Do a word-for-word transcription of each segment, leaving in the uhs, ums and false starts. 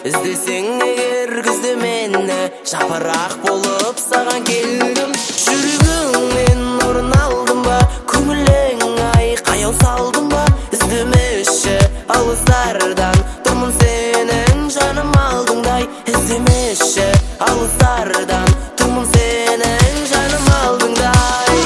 İzdесең егер күзде мені, жапырақ болып саған келдім. Жүрегіңнен орын алдым ба, көңілің ай қаяу салдым ба? Іздемеші алыстардан, тұрмын сенің жаным алдыңдай. Іздемеші алыстардан, тұрмын сенің жаным алдыңдай.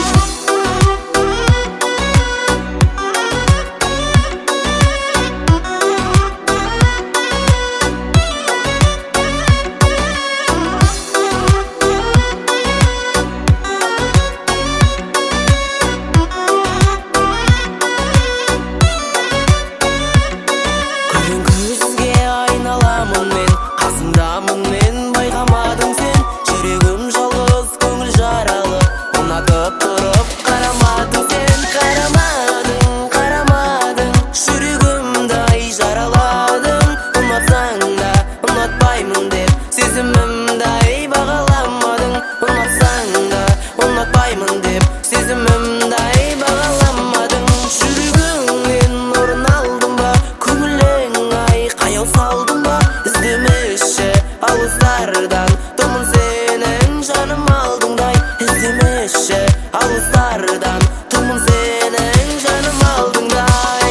Тұрмын сенің жаным алдыңдай. Іздемеші алыстардан, тұрмын сенің жаным алдыңдай.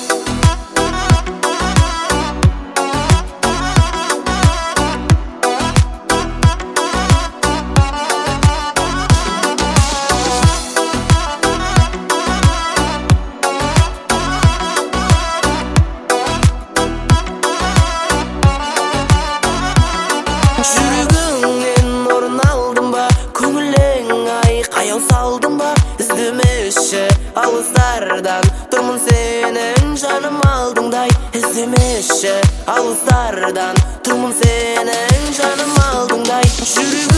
Жүрегіңнен орын алдым ба, көңілің ай қаяу салдым ба? Іздемеші алыстардан, тұрмын сенің жаным алдыңдай. Іздемеші алыстардан, тұрмын сенің жаным алдыңдай.